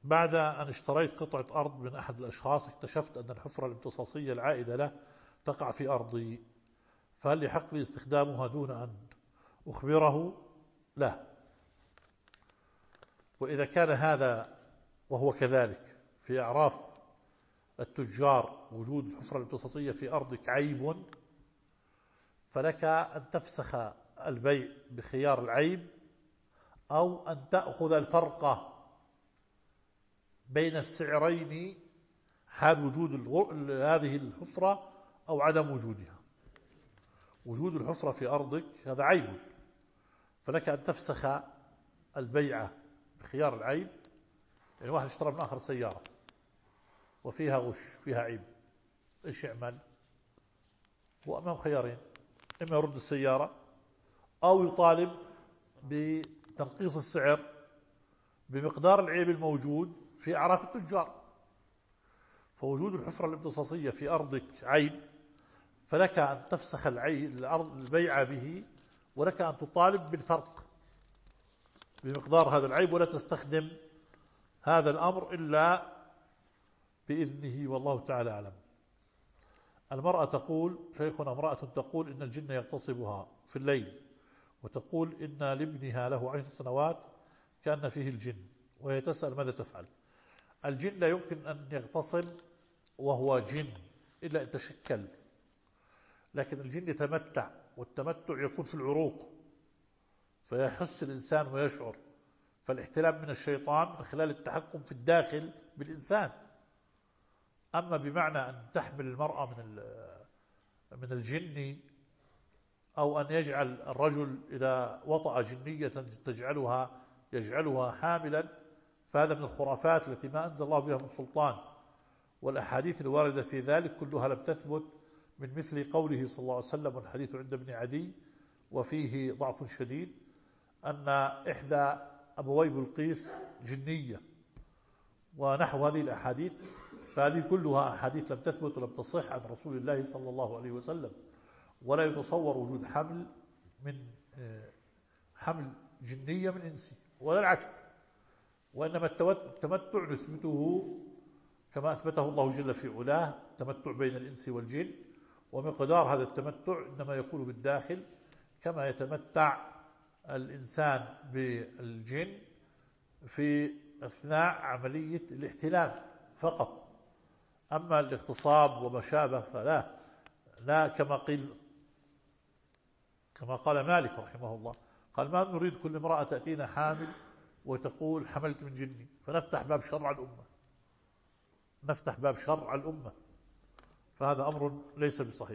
بعد أن اشتريت قطعة أرض من أحد الأشخاص اكتشفت أن الحفرة الامتصاصية العائدة له تقع في أرضي، فهل يحق لي استخدامها دون أن أخبره؟ لا. وإذا كان هذا وهو كذلك في أعراف التجار وجود الحفرة الامتصاصية في أرضك عيب، فلك أن تفسخ البيع بخيار العيب، أو أن تأخذ الفرق بين السعرين حال وجود هذه الحفرة أو عدم وجودها. وجود الحفرة في أرضك هذا عيب، فلك أن تفسخ البيع بخيار العيب. يعني واحد اشترى من آخر سيارة وفيها غش، فيها عيب، إيش يعمل؟ هو أمام خيارين: إما يرد السيارة أو يطالب بتنقيص السعر بمقدار العيب الموجود في أعراف التجار. فوجود الحفرة الامتصاصية في أرضك عيب، فلك أن تفسخ البيع به، ولك أن تطالب بالفرق بمقدار هذا العيب، ولا تستخدم هذا الأمر إلا بإذنه، والله تعالى أعلم. المرأة تقول: شيخنا، امرأة تقول إن الجن يغتصبها في الليل، وتقول إن لابنها له 10 سنوات كان فيه الجن، وهي تسأل ماذا تفعل. الجن لا يمكن أن يغتصب وهو جن إلا أن تشكل، لكن الجن يتمتع، والتمتع يكون في العروق، فيحس الإنسان ويشعر. فالاحتلام من الشيطان من خلال التحكم في الداخل بالإنسان. أما بمعنى أن تحمل المرأة من الجن، أو أن يجعل الرجل إذا وطأ جنية يجعلها حاملا، فهذا من الخرافات التي ما أنزل الله بها من سلطان. والأحاديث الواردة في ذلك كلها لم تثبت، من مثل قوله صلى الله عليه وسلم، والحديث عند ابن عدي وفيه ضعف شديد، أن إحدى أبوي بلقيس جنية، ونحو هذه الأحاديث. فهذه كلها أحاديث لم تثبت ولم تصح عن رسول الله صلى الله عليه وسلم. ولا يتصور وجود حمل جنية من إنسي، ولا العكس. وإنما التمتع نثبته كما أثبته الله جل في علاه، التمتع بين الإنس والجن، ومقدار هذا التمتع إنما يكون بالداخل، كما يتمتع الإنسان بالجن في أثناء عملية الاحتلام فقط. أما الاغتصاب وما شابه فلا، لا كما قال مالك رحمه الله، قال: ما نريد كل امرأة تأتينا حامل وتقول حملت من جني، فنفتح باب شر على الأمة، فهذا أمر ليس بصحيح.